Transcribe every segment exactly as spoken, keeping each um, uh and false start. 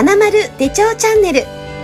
花丸手帳チャンネル。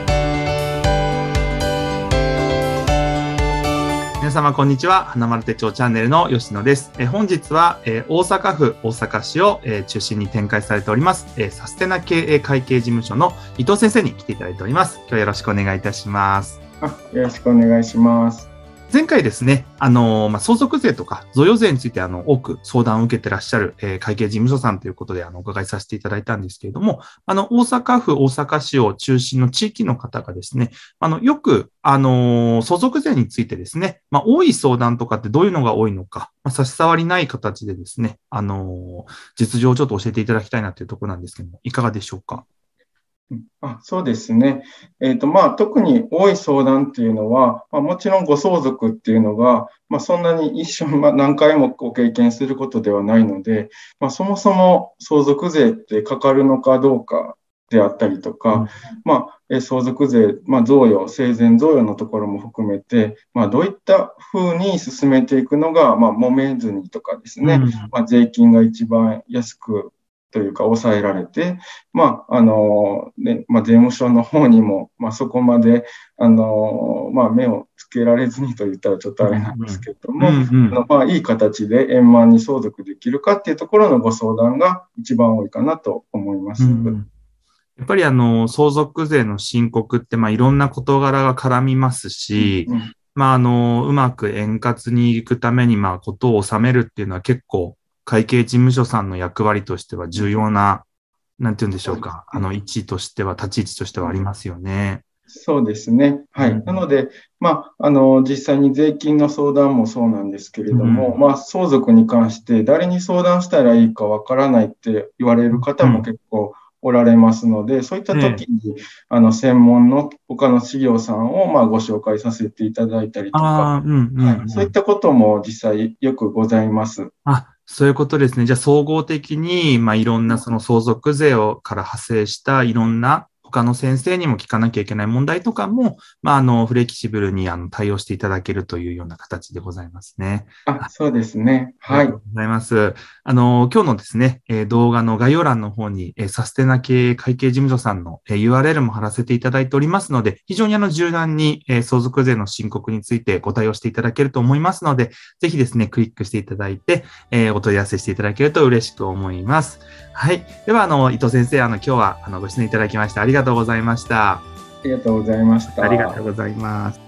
皆様こんにちは。花丸手帳チャンネルの吉野です。え本日は、え大阪府大阪市を、え中心に展開されております、えサステナ経営会計事務所の伊藤先生に来ていただいております。今日はよろしくお願いいたします。 あ、よろしくお願いします。 前回ですね、あの、まあ、相続税とか贈与税についてあの多く相談を受けてらっしゃる、えー、会計事務所さんということであのお伺いさせていただいたんですけれども、あの、大阪府、大阪市を中心の地域の方がですね、あの、よく、あの、相続税についてですね、まあ、多い相談とかってどういうのが多いのか、まあ、差し障りない形でですね、あの、実情をちょっと教えていただきたいなというところなんですけども、いかがでしょうか。 あ、そうですね。えっと、まあ、特に多い相談っていうのは、まあ、もちろんご相続っていうのが、まあ、そんなに一緒に何回もご経験することではないので、まあ、そもそも相続税ってかかるのかどうかであったりとか、うん、まあ、相続税、まあ、贈与、生前贈与のところも含めて、まあ、どういったふうに進めていくのが、まあ、揉めずにとかですね、うん、まあ、税金が一番安くというか抑えられて、まあ、あの、ね、まあ、税務署の方にも、まあ、そこまで、あの、まあ、目をつけられずにと言ったらちょっとあれなんですけども、うんうん、あのまあ、いい形で円満に相続できるかっていうところのご相談が一番多いかなと思います。うん、 やっぱりあの、相続税の申告って、まあ、いろんな事柄が絡みますし、うんうん、まあ、あの、うまく円滑にいくために、まあ、ことを収めるっていうのは結構、会計事務所さんの役割としては重要な、なんて言うんでしょうか、あの、位置としては、立ち位置としてはありますよね。 そうですね。はい。うん、なので、まあ、あの、実際に税金の相談もそうなんですけれども、うん、まあ、相続に関して誰に相談したらいいかわからないって言われる方も結構おられますので、うん、そういった時に、ね、あの、専門の他の事業さんを、まあ、ご紹介させていただいたりとか、そういったことも実際よくございます。 あそういうことですね。じゃあ、総合的に、まあ、いろんなその相続税をから派生したいろんな他の先生にも聞かなきゃいけない問題とかも、まあ、あの、フレキシブルにあの対応していただけるというような形でございますね。 あ、そうですね。はい。 ありがとうございます。あの、今日のですね、えー、動画の概要欄の方に、えー、サステナ系会計事務所さんの、えー、ユーアールエル も貼らせていただいておりますので、非常にあの、柔軟に、えー、相続税の申告についてご対応していただけると思いますので、ぜひですね、クリックしていただいて、えー、お問い合わせしていただけると嬉しく思います。はい。では、あの、伊藤先生、あの、今日は、あの、ご出演いただきましてありがとうございました。 ありがとうございました。 ありがとうございます。